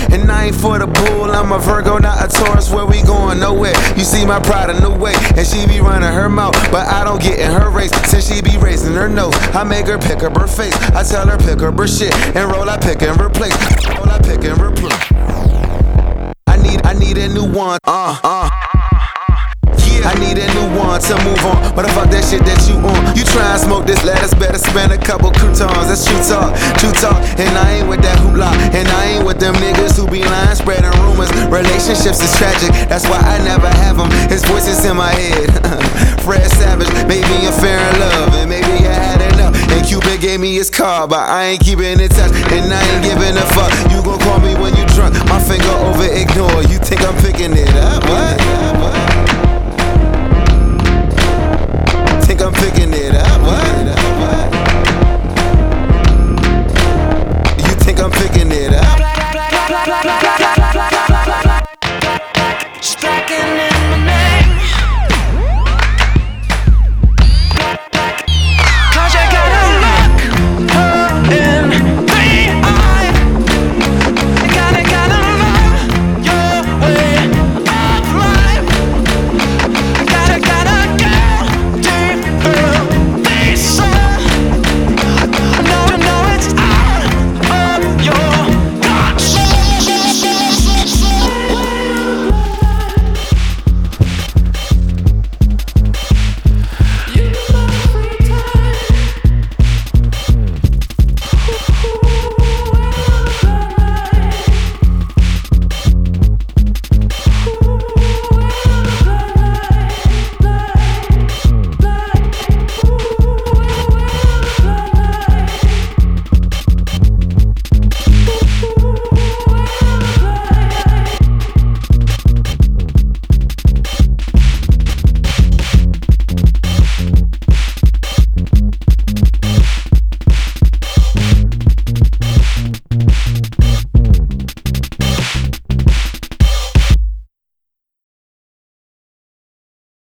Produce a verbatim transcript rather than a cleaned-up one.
And I ain't for the pool, I'm a Virgo, not a Taurus. Where we going? Nowhere. You see my pride in the way, and she be running her mouth, but I don't get in her race. Since she be raising her nose, I make her pick up her face. I tell her pick up her shit, and roll I pick and replace. Roll I pick and replace. I need, I need a new one. Uh, uh. I need a new one to move on. What the fuck that shit that you on? You try and smoke this lettuce, better spend a couple croutons. That's true talk, true talk. And I ain't with that hoopla, and I ain't with them niggas who be lying, spreading rumors. Relationships is tragic, that's why I never have them. His voice is in my head. Fred Savage, maybe you're fair in love, and maybe I had enough. And Cupid gave me his car, but I ain't keeping in touch, and I ain't giving a fuck. You gon' call me when you drunk, my finger over ignore. You think I'm picking it up? What? What? Think I'm picking it up, what? You think I'm picking it up?